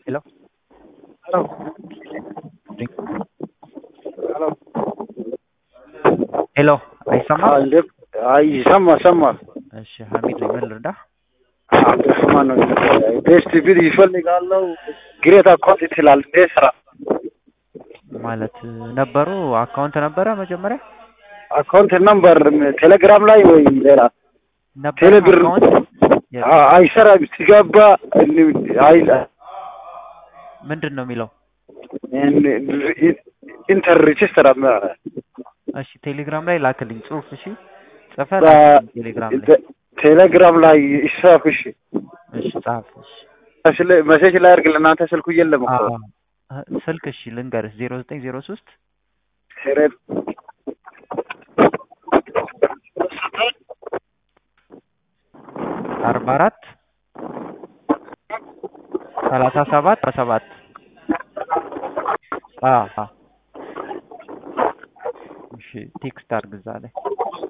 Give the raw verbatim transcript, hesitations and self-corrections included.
Hello? Hello. Ring. Hello. Hello, አይሰማም? አለ አይ ይሰማ ሰማ እሺ ሐሚድ ነኝ። ምን ልርዳ? አብዱራህማን ነው። ቤስት ቪዲዮ ይፈልጋለሁ። ግሬት አካውንት ይችላል እንደ ስራ ማለት ነበሩ አካውንት ነበረ መጀመሪያ አካውንት ነምበር ቴሌግራም ላይ ወይ ሌላ ነበር ቴሌብር አካውንት አይሰራም። ሲገባ አይ ምንድን ነው የሚለው? ኢንተር ሬጂስተር አማ እሺ ቴሌግራም ላይ ላክልኝ ጽሁፍ። እሺ ጽፈህ ላክልኝ ቴሌግራም ላይ ቴሌግራም ላይ ይጻፍ። እሺ እሺ ጻፍ። እሺ መሴጅ ላይ አድርግ። ለእናንተ ስልኩ የለም እኮ ስልክ። እሺ ልንገርህ ዜሮ ዘጠኝ ዜሮ ሶስት ሄሬት አርባ አራት ሰላሳ ሰባት ሰባት አዎ። እሺ ቴክስት አድርግ እዛ ላይ